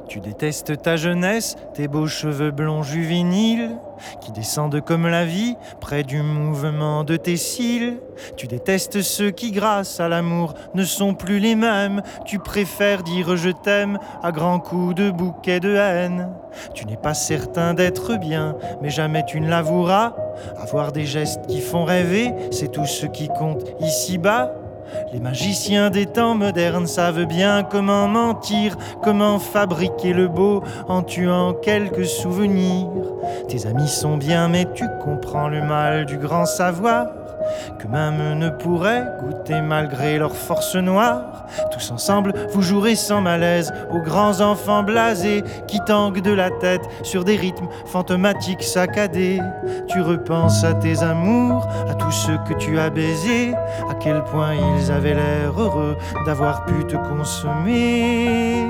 Tu détestes ta jeunesse, tes beaux cheveux blonds juvéniles, qui descendent comme la vie, près du mouvement de tes cils. Tu détestes ceux qui, grâce à l'amour, ne sont plus les mêmes. Tu préfères dire je t'aime à grands coups de bouquet de haine. Tu n'es pas certain d'être bien, mais jamais tu ne l'avoueras. Avoir des gestes qui font rêver, c'est tout ce qui compte ici-bas. Les magiciens des temps modernes savent bien comment mentir, comment fabriquer le beau en tuant quelques souvenirs. Tes amis sont bien, mais tu comprends le mal du grand savoir, que même ne pourraient goûter malgré leur force noire. Tous ensemble, vous jouerez sans malaise aux grands enfants blasés qui tanguent de la tête sur des rythmes fantomatiques saccadés. Tu repenses à tes amours, à tous ceux que tu as baisés, à quel point ils avaient l'air heureux d'avoir pu te consommer.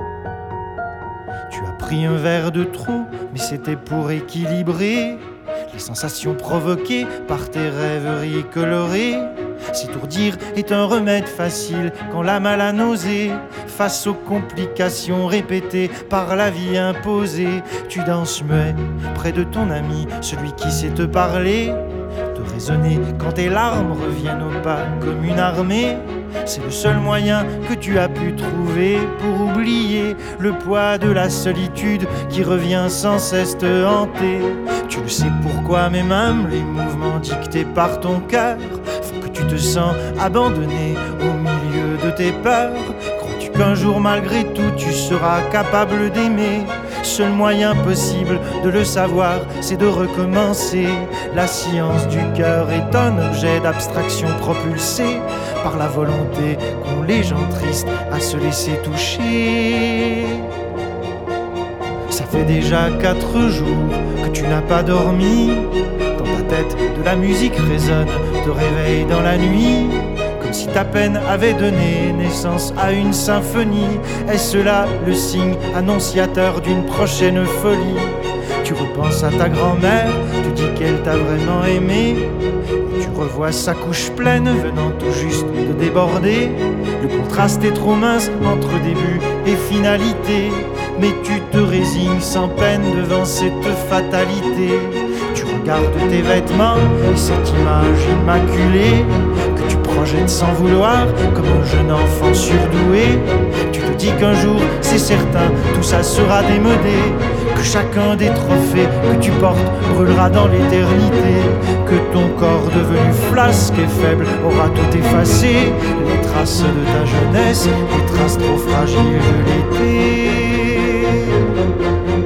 Tu as pris un verre de trop, mais c'était pour équilibrer les sensations provoquées par tes rêveries colorées. S'étourdir est un remède facile quand l'âme a la nausée. Face aux complications répétées par la vie imposée, tu danses muet près de ton ami, celui qui sait te parler, te raisonner quand tes larmes reviennent au pas comme une armée. C'est le seul moyen que tu as pu trouver pour oublier le poids de la solitude qui revient sans cesse te hanter. Tu le sais pourquoi, mais même les mouvements dictés par ton cœur font que tu te sens abandonné au milieu de tes peurs. Crois-tu qu'un jour malgré tout tu seras capable d'aimer? Seul moyen possible de le savoir, c'est de recommencer. La science du cœur est un objet d'abstraction propulsé par la volonté qu'ont les gens tristes à se laisser toucher. Ça fait déjà 4 jours que tu n'as pas dormi. Dans ta tête de la musique résonne, te réveille dans la nuit, comme si ta peine avait donné naissance à une symphonie. Est-ce là le signe annonciateur d'une prochaine folie? Tu repenses à ta grand-mère, tu dis qu'elle t'a vraiment aimé, et tu revois sa couche pleine venant tout juste de déborder. Le contraste est trop mince entre début et finalité, mais tu te résignes sans peine devant cette fatalité. Tu regardes tes vêtements et cette image immaculée que tu projettes sans vouloir comme un jeune enfant surdoué. Tu te dis qu'un jour, c'est certain, tout ça sera démodé, que chacun des trophées que tu portes brûlera dans l'éternité, que ton corps devenu flasque et faible aura tout effacé, les traces de ta jeunesse, les traces trop fragiles de l'été.